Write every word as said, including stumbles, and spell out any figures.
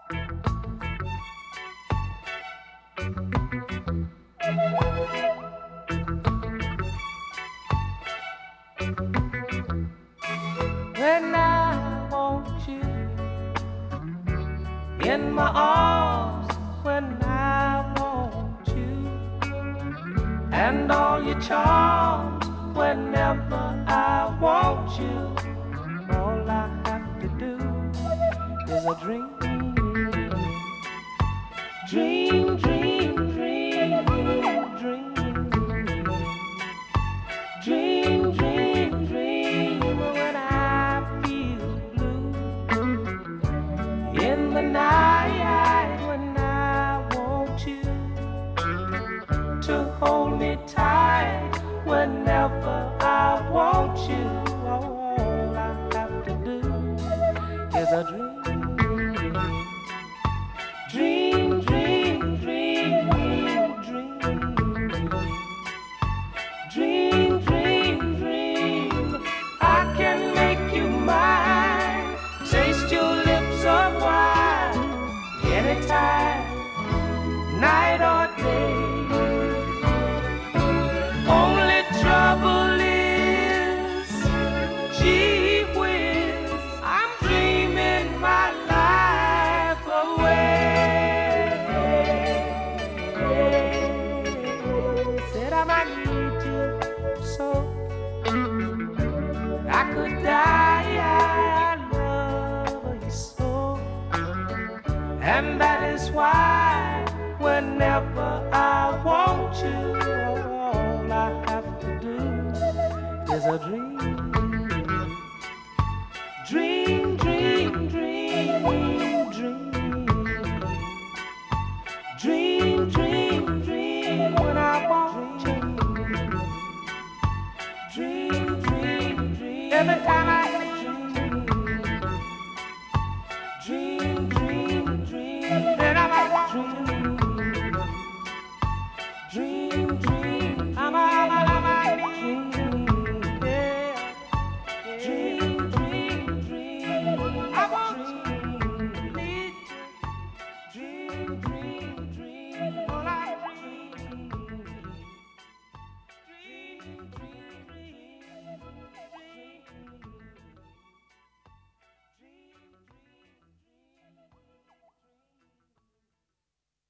When I want you in my arms, when I want you, and all your charms, whenever I want you, all I have to do is a dream. Dream, dream, dream, dream. Dream, dream, dream when I feel blue. In the night when I want you to hold me tight. Whenever I want you, all I have to do is a dream. Dream, dream, dream, dream. Dream, dream, dream. I can make you mine. Taste your lips of wine. Anytime, night or day. Only trouble is, gee whiz, I'm dreaming my life away. Said I might need you so I could die. I love you so, and that is why whenever I want you, all I have to do is a dream. Dream, dream, dream, dream. Dream, dream, dream when I want you. Dream, dream, dream. Every time I